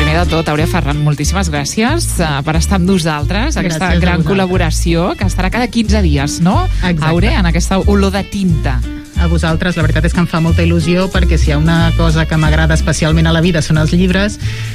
primer de tot, Àurea Ferran, moltíssimes gràcies per estar amb nosaltres, aquesta gran col·laboració que estarà cada 15 dies, no? Exacte. Àurea, en aquesta olor de tinta. A vosaltres, la veritat és que em fa molta il·lusió, perquè si hi ha una cosa que m'agrada especialment a la vida són els llibres,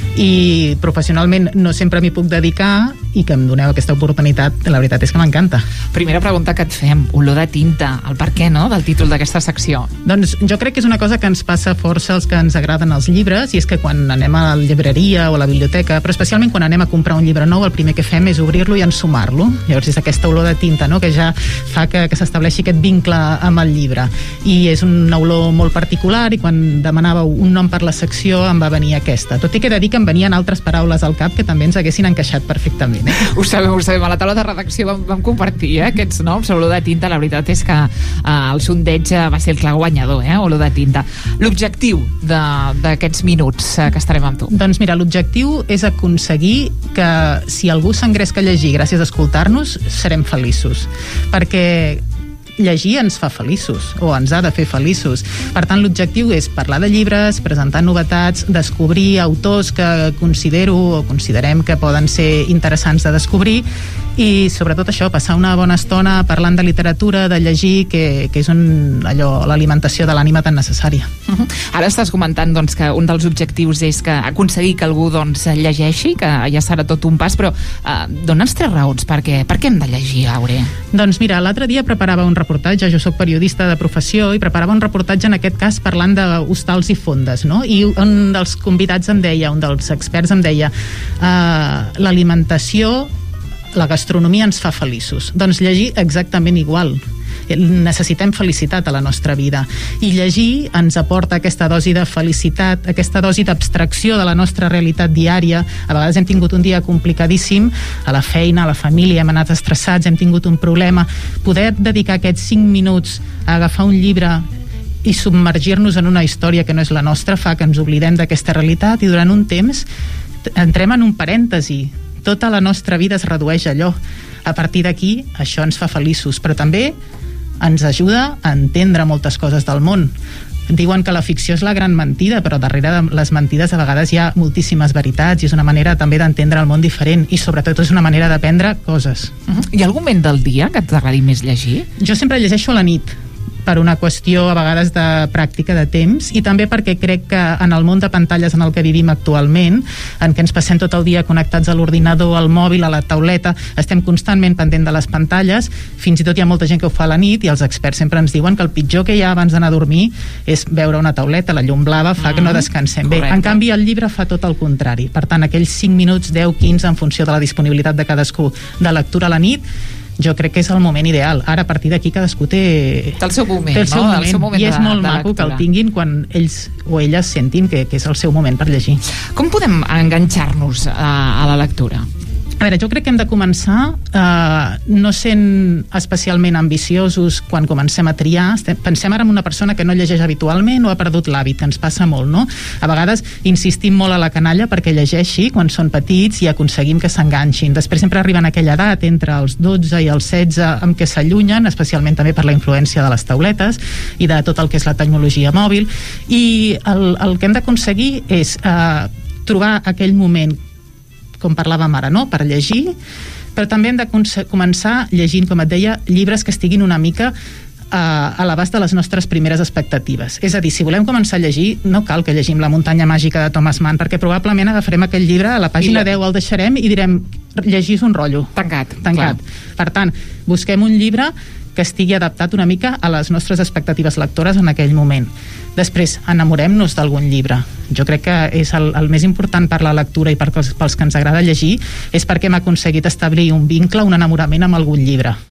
i professionalment no sempre m'hi puc dedicar, i que em doneu aquesta oportunitat, la veritat és que m'encanta. Primera pregunta que et fem, olor de tinta, el per què, no?, del títol d'aquesta secció. Doncs jo crec que és una cosa que ens passa força als que ens agraden els llibres, i és que quan anem a la llibreria o a la biblioteca, però especialment quan anem a comprar un llibre nou, el primer que fem és obrir-lo i ensumar-lo. Llavors és aquesta olor de tinta, no?, que ja fa que s'estableixi aquest vincle amb el llibre. I és una olor molt particular, i quan demanàveu un nom per la secció em va venir aquesta. Tot i que he de dir que em venien altres paraules al cap que també ens haguessin encaixat perfectament. Ho sabem. A la taula de redacció vam compartir aquests noms, olor de tinta. La veritat és que el sondeig va ser el clar guanyador, olor de tinta. L'objectiu d'aquests minuts que estarem amb tu? Doncs mira, l'objectiu és aconseguir que si algú s'engresca a llegir gràcies a escoltar-nos, serem feliços. Perquè llegir ens fa feliços, o ens ha de fer feliços. Per tant, l'objectiu és parlar de llibres, presentar novetats, descobrir autors que considero o considerem que poden ser interessants de descobrir, i sobretot això, passar una bona estona parlant de literatura, de llegir, que és l'alimentació de l'ànima tan necessària. Ara estàs comentant que un dels objectius és aconseguir que algú llegeixi, que ja serà tot un pas, però dona'ns 3 raons per què hem de llegir, Àurea. Doncs mira, l'altre dia preparava un reportatge, jo soc periodista de professió, i preparava un reportatge en aquest cas parlant d'hostals i fondes, no? I un dels convidats em deia, un dels experts em deia, l'alimentació, la gastronomia ens fa feliços. Doncs llegir exactament igual. Necessitem felicitat a la nostra vida, i llegir ens aporta aquesta dosi de felicitat, aquesta dosi d'abstracció de la nostra realitat diària. A vegades hem tingut un dia complicadíssim a la feina, a la família, hem anat estressats, hem tingut un problema. Poder dedicar aquests 5 minuts a agafar un llibre i submergir-nos en una història que no és la nostra fa que ens oblidem d'aquesta realitat, i durant un temps entrem en un parèntesi. Tota la nostra vida es redueix a allò. A partir d'aquí, això ens fa feliços, però també ens ajuda a entendre moltes coses del món. Diuen que la ficció és la gran mentida, però darrere de les mentides a vegades hi ha moltíssimes veritats, i és una manera també d'entendre el món diferent, i sobretot és una manera d'aprendre coses. Hi ha algun moment del dia que t'agradi més llegir? Jo sempre llegeixo a la nit, per una qüestió a vegades de pràctica de temps, i també perquè crec que en el món de pantalles en el que vivim actualment, en què ens passem tot el dia connectats a l'ordinador, al mòbil, a la tauleta, estem constantment pendent de les pantalles. Fins i tot hi ha molta gent que ho fa a la nit, i els experts sempre ens diuen que el pitjor que hi ha abans d'anar a dormir és veure una tauleta. La llum blava fa que no descansem bé. En canvi, el llibre fa tot el contrari. Per tant, aquells 5 minuts, 10, 15, en funció de la disponibilitat de cadascú, de lectura a la nit, jo crec que és el moment ideal. Ara, a partir d'aquí, cadascú té el seu moment, i és molt maco que el tinguin quan ells o elles sentin que és el seu moment per llegir. Com podem enganxar-nos a la lectura? A veure, jo crec que hem de començar no sent especialment ambiciosos quan comencem a triar. Pensem ara en una persona que no llegeix habitualment o ha perdut l'hàbit, que ens passa molt, no? A vegades insistim molt a la canalla perquè llegeixi quan són petits i aconseguim que s'enganxin. Després sempre arriben a aquella edat, entre els 12 i els 16, amb què s'allunyen, especialment també per la influència de les tauletes i de tot el que és la tecnologia mòbil. I el que hem d'aconseguir és trobar aquell moment, com parlàvem ara, no?, per llegir, però també hem de començar llegint, com et deia, llibres que estiguin una mica a l'abast de les nostres primeres expectatives. És a dir, si volem començar a llegir, no cal que llegim La muntanya màgica de Thomas Mann, perquè probablement agafarem aquell llibre, a la pàgina 10 el deixarem i direm, llegir és un rotllo. Tancat. Per tant, busquem un llibre que estigui adaptat una mica a les nostres expectatives lectores en aquell moment. Després, enamorem-nos d'algun llibre. Jo crec que és el més important per la lectura i pels que ens agrada llegir, és perquè hem aconseguit establir un vincle, un enamorament amb algun llibre.